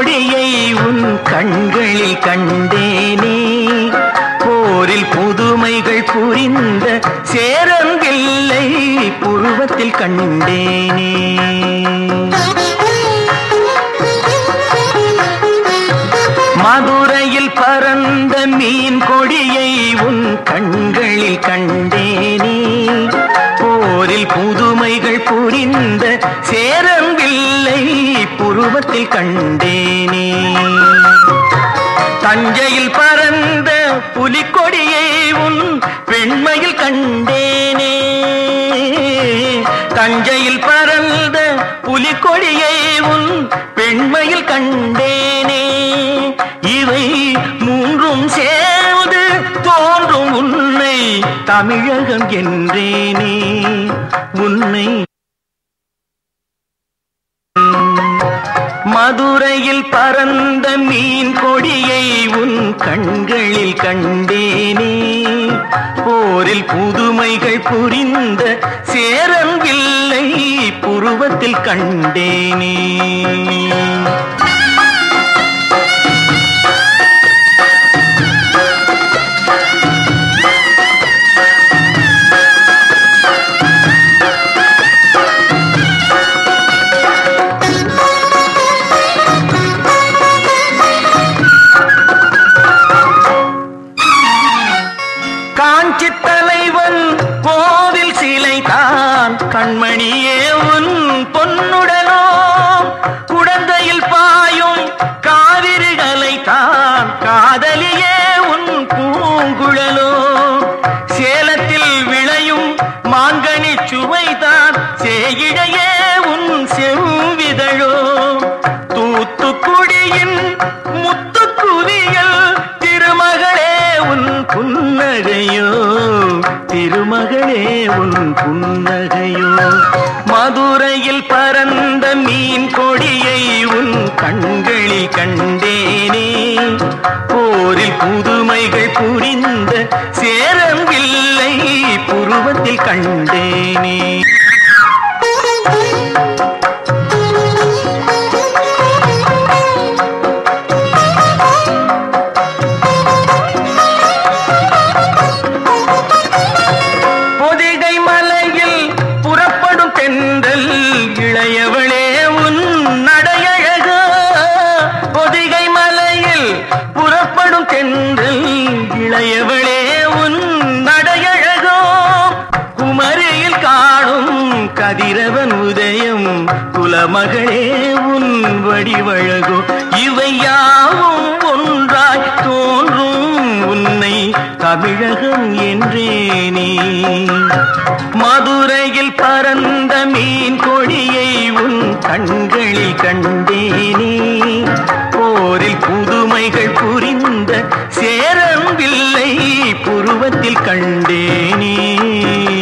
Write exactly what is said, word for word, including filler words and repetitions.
கொடியை உன் கண்களில் கண்டேனே. போரில் புதுமைகள் புரிந்த சேரம்பில்லை புருவத்தில் கண்டேனே. மதுரையில் பறந்த மீன் கொடியை உன் கண்களில் கண்டேனே. போரில் புதுமைகள் புரிந்த சேரம்பில்லை புருவத்தில் கண்டேனே. தஞ்சையில் பறந்த புலிக்கொடியை உன் பெண்மையில் கண்டேனே. தஞ்சையில் பறந்த புலிக்கொடியை உன் பெண்மையில் கண்டேனே. இவை மூன்றும் சேர்ந்து தோன்றும் உன்னை தமிழகம் என்றேனே. உன்னை மதுரையில் பறந்த மீன் கொடியை உன் கண்களில் கண்டேனே. போரில் புதுமைகள் புரிந்த சேரம்பில்லை புருவத்தில் கண்டேனே. காஞ்சி தலைவன் கோவில் சிலை தான் கண்மணியே உன் பொன்னுடனோ. குடந்தையில் பாயும் காவிரிகளை தான் காதலியே உன் பூங்குழலோ. சேலத்தில் விளையும் மாங்கனி சுவைதான் சேயிடையே உன் செவ்விதழோ. தூத்துக்குடியின் முத்துக்குவியல் திருமகளே உன் புன்னகையோ. திருமகளே உன் புன்னகையோ. மதுரையில் பறந்த மீன் கொடியை உன் கண்களில் கண்டேனே. போரில் புதுமைகள் புரிந்த சேரம்பில்லை புருவத்தில் கண்டேனே. இளையவளே உன் நடையழகோ. பொதிகை மலையில் புறப்படும் தென்றல் இளையவளே உன் நடையழகோ. குமரியில் காணும் கதிரவன் உதயம் குலமகளே உன் வடிவழகோ. இவை யாவும் ஒன்றாய் தோன்றும் உன்னை தமிழகம் என்றேனே. மதுரையில் பறந்த மீன் கொடியை உன் கண்களில் கண்டேனே. போரில் புதுமைகள் புரிந்த சேரம்பில்லை புருவத்தில் கண்டேனே.